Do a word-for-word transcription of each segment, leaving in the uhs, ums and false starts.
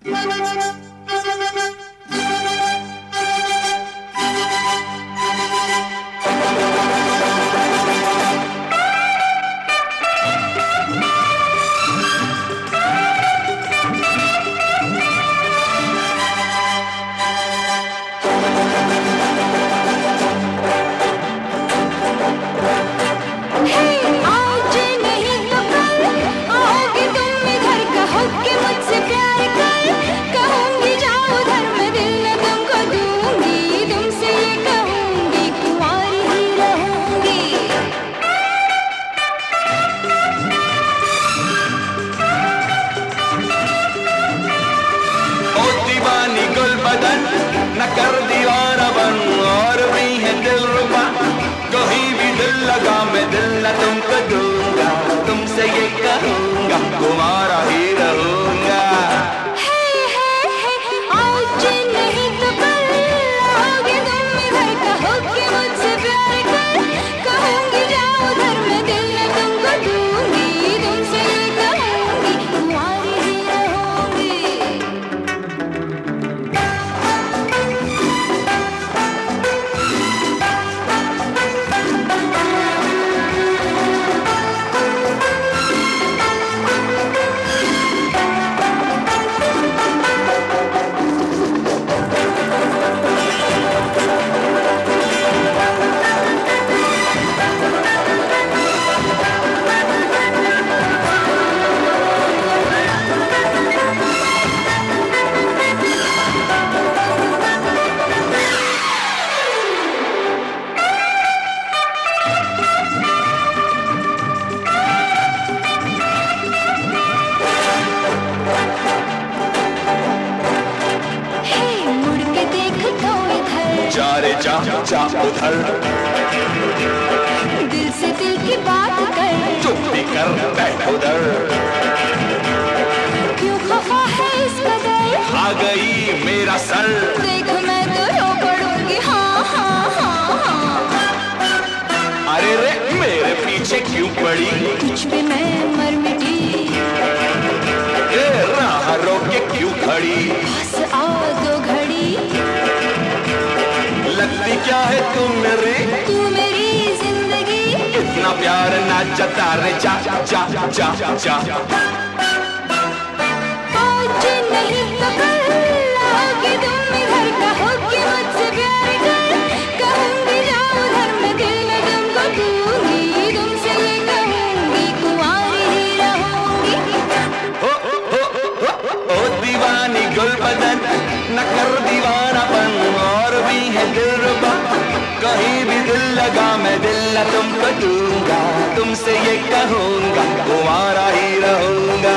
न कर दीवाना बन और भी है दिल रुबा, कहीं भी दिल लगा मैं दिल न तुमको दूंगा, तुमसे ये कहूंगा तुम्हारा ही रहूंगा। जा जा उधर, दिल से दिल की बात कर, चुप भी कर बैठ उधर, क्यों खफा है इस कदर, आ गई मेरा सर, देख मैं तो रो पड़ूंगी, हाँ हाँ हाँ हाँ। अरे रे मेरे पीछे क्यों पड़ी, कुछ भी मैं मर मिटी, ए राह रोक के क्यों खड़ी, बस आ दो घड़ी, लगती क्या है तुम मेरी, तू मेरी जिंदगी, इतना प्यार ना जता रे, जा जा जा जा। आज नहीं तो कल आओगे तुम इधर, कहो कि मुझसे प्यार कर, कहूंगी जाओ उधर, मैं दिल में तुमको दूंगी, तुमसे ये कहूंगी कुंवारी ही रहूंगी। हो हो हो ओ दीवानी गुलबदन, न कर दीवानापन और भी है दिलरुबा, कहीं भी दिल लगा मैं दिल न तुमको दूंगा, तुमसे ये कहूंगा तुम्हारा ही रहूंगा।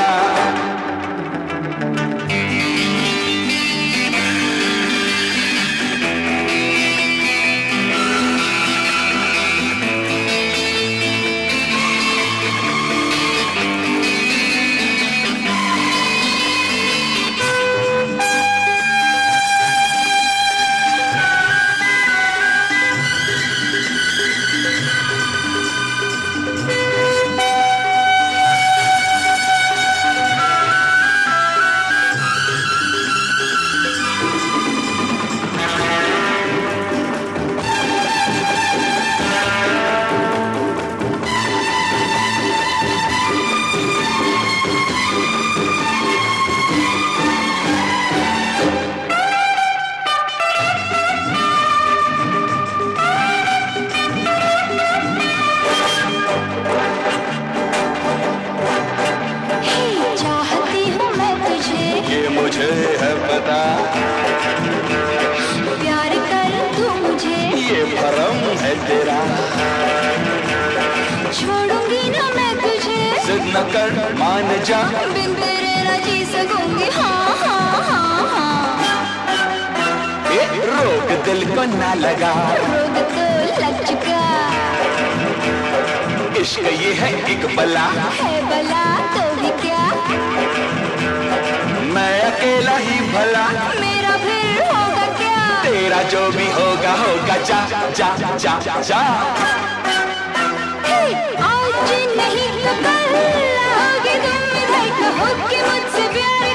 मुझे है पता, प्यार कर तू मुझे, ये भरम है तेरा, छोड़ूंगी ना मैं तुझे, जिद न कर मान जा, बिन तेरे न जी सकूंगी, हाँ हाँ हाँ हाँ। ए, रोग दिल को ना लगा, रोग तो लग चुका, इश्क ये है एक बला, है बला तो भी क्या, मैं अकेला ही भला, मेरा फिर होगा क्या, तेरा जो भी होगा होगा, जा जा जा जा। आज नहीं तो कल आओगे तुम इधर, कहो कि मुझसे प्यार